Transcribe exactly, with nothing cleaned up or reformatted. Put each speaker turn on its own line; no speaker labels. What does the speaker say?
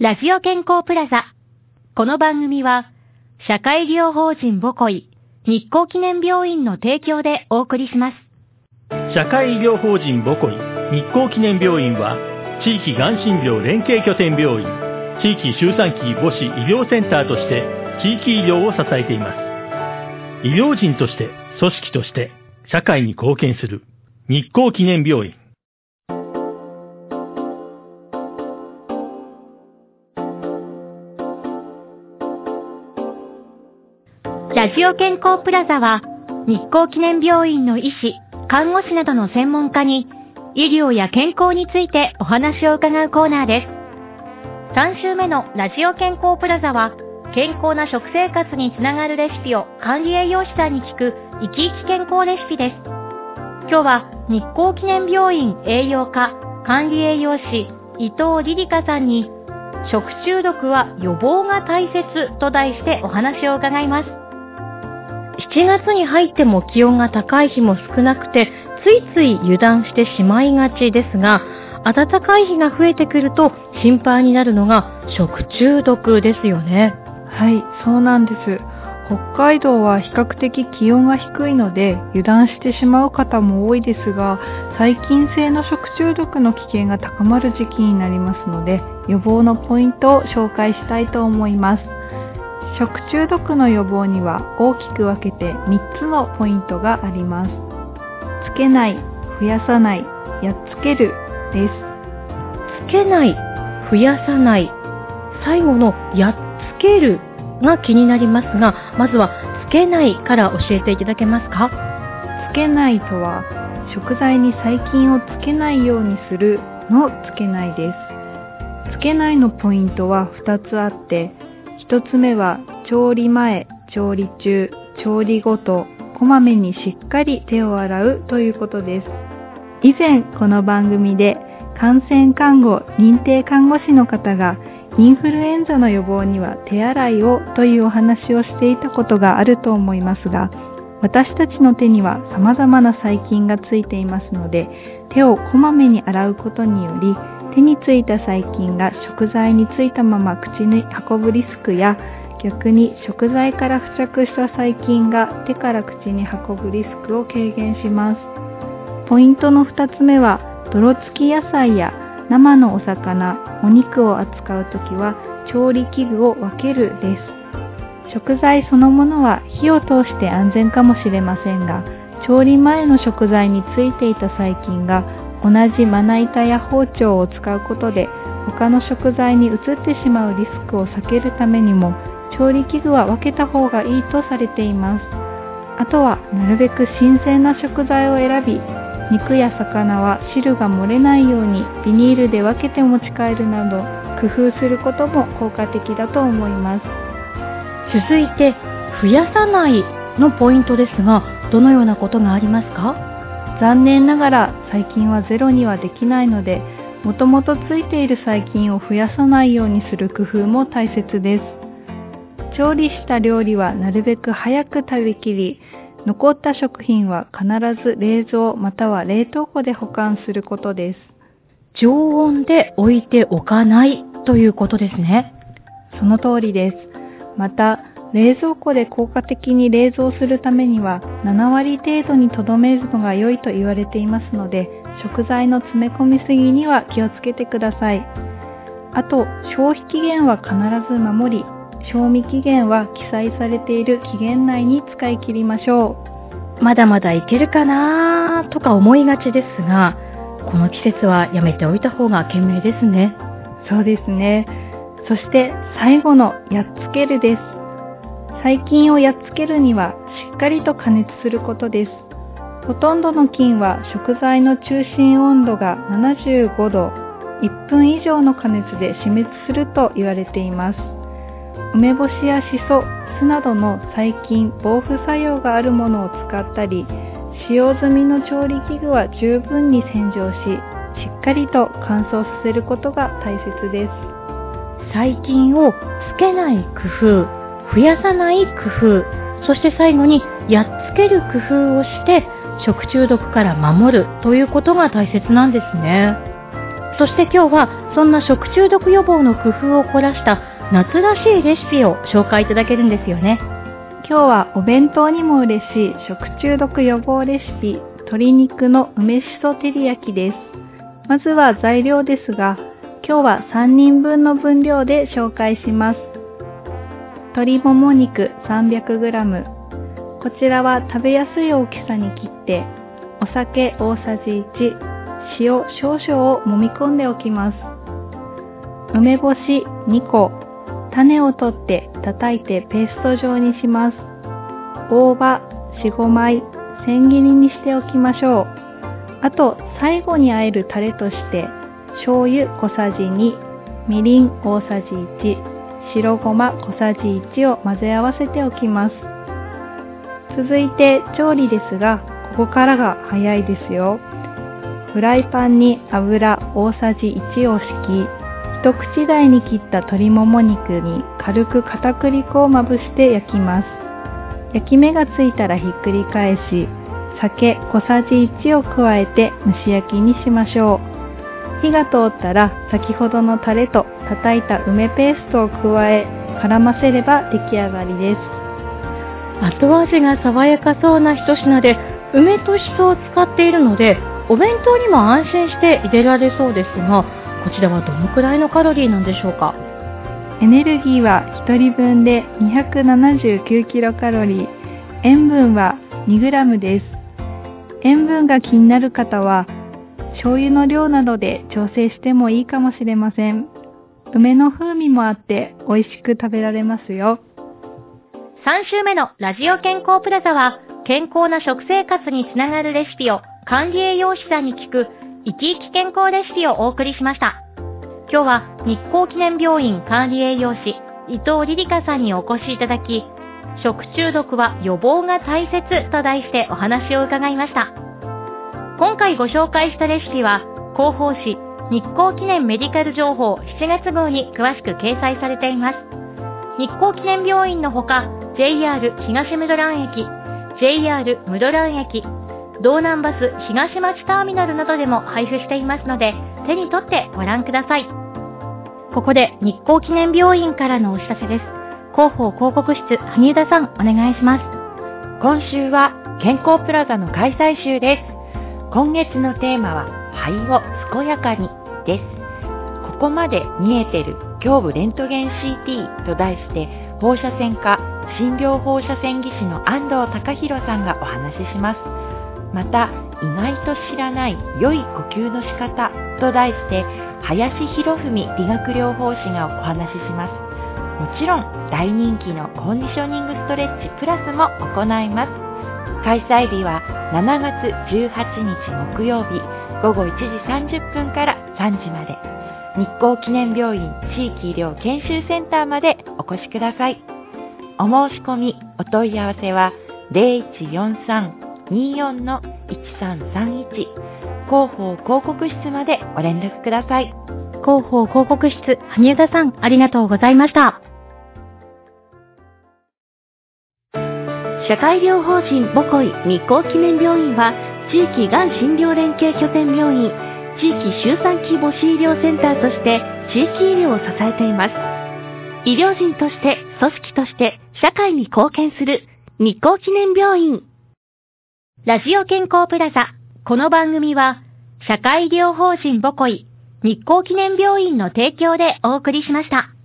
ラジオ健康プラザ。この番組は、社会医療法人ボコイ、日光記念病院の提供でお送りします。
社会医療法人ボコイ、日光記念病院は、地域がん診療連携拠点病院、地域周産期母子医療センターとして、地域医療を支えています。医療人として、組織として、社会に貢献する、日光記念病院。
ラジオ健康プラザは、日光記念病院の医師、看護師などの専門家に、医療や健康についてお話を伺うコーナーです。さん週目のラジオ健康プラザは、健康な食生活につながるレシピを管理栄養士さんに聞く、生き生き健康レシピです。今日は、日光記念病院栄養科管理栄養士、伊藤リリカさんに、食中毒は予防が大切と題してお話を伺います。しちがつに入っても気温が高い日も少なくて、ついつい油断してしまいがちですが、暖かい日が増えてくると心配になるのが食中毒ですよね。
はい、そうなんです。北海道は比較的気温が低いので油断してしまう方も多いですが、細菌性の食中毒の危険が高まる時期になりますので、予防のポイントを紹介したいと思います。食中毒の予防には大きく分けてみっつのポイントがあります。つけない、増やさない、やっつけるです。
つけない、増やさない、最後のやっつけるが気になりますが、まずはつけないから教えていただけますか？
つけないとは、食材に細菌をつけないようにするのつけないです。つけないのポイントはふたつあって、ひとつめは調理前、調理中、調理後とこまめにしっかり手を洗うということです。以前この番組で感染看護認定看護師の方がインフルエンザの予防には手洗いをというお話をしていたことがあると思いますが、私たちの手には様々な細菌がついていますので、手をこまめに洗うことにより、手についた細菌が食材についたまま口に運ぶリスクや、逆に食材から付着した細菌が手から口に運ぶリスクを軽減します。ポイントのふたつめは、泥付き野菜や生のお魚、お肉を扱うときは調理器具を分けるです。食材そのものは火を通して安全かもしれませんが、調理前の食材についていた細菌が同じまな板や包丁を使うことで他の食材に移ってしまうリスクを避けるためにも、調理器具は分けた方がいいとされています。あとはなるべく新鮮な食材を選び、肉や魚は汁が漏れないようにビニールで分けて持ち帰るなど工夫することも効果的だと思います。
続いて、増やさないのポイントですが、どのようなことがありますか？
残念ながら細菌はゼロにはできないので、もともとついている細菌を増やさないようにする工夫も大切です。調理した料理はなるべく早く食べきり、残った食品は必ず冷蔵または冷凍庫で保管することです。
常温で置いておかないということですね。
その通りです。また、冷蔵庫で効果的に冷蔵するためにはななわり程度にとどめるのが良いと言われていますので、食材の詰め込みすぎには気をつけてください。あと、消費期限は必ず守り、賞味期限は記載されている期限内に使い切りましょ
う。まだまだいけるかなとか思いがちですが、この季節はやめておいた方が賢明ですね。
そうですね。そして最後のやっつけるです。細菌をやっつけるにはしっかりと加熱することです。ほとんどの菌は食材の中心温度がななじゅうごど、いっぷん以上の加熱で死滅すると言われています。梅干しやしそ、酢などの細菌防腐作用があるものを使ったり、使用済みの調理器具は十分に洗浄し、しっかりと乾燥させることが大切です。
細菌をつけない工夫、増やさない工夫、そして最後にやっつける工夫をして食中毒から守るということが大切なんですね。 そして今日はそんな食中毒予防の工夫を凝らした夏らしいレシピを紹介いただけるんですよね。
今日はお弁当にも嬉しい食中毒予防レシピ、鶏肉の梅しそ照り焼きです。まずは材料ですが、今日はさんにんぶんの分量で紹介します。鶏もも肉 さんびゃくグラム、こちらは食べやすい大きさに切って、お酒大さじいち、塩少々を揉み込んでおきます。梅干しにこ、種を取って叩いてペースト状にします。大葉よん、ごまい、千切りにしておきましょう。あと最後に和えるタレとして、醤油小さじに、みりん大さじいち、白ごま小さじいちを混ぜ合わせておきます。続いて調理ですが、ここからが早いですよ。フライパンに油大さじいちを敷き、一口大に切った鶏もも肉に軽く片栗粉をまぶして焼きます。焼き目がついたらひっくり返し、酒小さじいちを加えて蒸し焼きにしましょう。火が通ったら先ほどのタレと叩いた梅ペーストを加え、絡ませれば出来上がりです。
後味が爽やかそうな一品で、梅としそを使っているので、お弁当にも安心して入れられそうですが、こちらはどのくらいのカロリーなんでしょうか？
エネルギーはひとりぶんでにひゃくななじゅうきゅうキロカロリー、塩分はにグラムです。塩分が気になる方は、醤油の量などで調整してもいいかもしれません。梅の風味もあって美味しく食べられますよ。
さん週目のラジオ健康プラザは、健康な食生活につながるレシピを管理栄養士さんに聞く生き生き健康レシピをお送りしました。今日は日光記念病院管理栄養士伊藤リリカさんにお越しいただき、食中毒は予防が大切と題してお話を伺いました。今回ご紹介したレシピは広報誌日光記念メディカル情報しちがつ号に詳しく掲載されています。日光記念病院のほか ジェイアール 東室蘭駅、ジェイアール 室蘭駅、道南バス東町ターミナルなどでも配布していますので、手に取ってご覧ください。ここで日光記念病院からのお知らせです。広報広告室、萩生田さんお願いします。
今週は健康プラザの開催週です。今月のテーマは肺を健やかにです。ここまで見えてる胸部レントゲン シーティー と題して、放射線科診療放射線技師の安藤隆弘さんがお話しします。また、意外と知らない良い呼吸の仕方と題して、林博文理学療法士がお話しします。もちろん大人気のコンディショニングストレッチプラスも行います。開催日はしちがつじゅうはちにち木曜日ごごいちじさんじゅっぷんからさんじまで、日光記念病院地域医療研修センターまでお越しください。お申し込みお問い合わせは ゼロいちよんさん にーよん いちさんさんいち 広報広告室までお連絡ください。
広報広告室、萩生田さんありがとうございました。社会療法人ボコイ日光記念病院は、地域がん診療連携拠点病院、地域周産期母子医療センターとして地域医療を支えています。医療人として、組織として、社会に貢献する日光記念病院。ラジオ健康プラザ。この番組は、社会医療法人ボコイ日光記念病院の提供でお送りしました。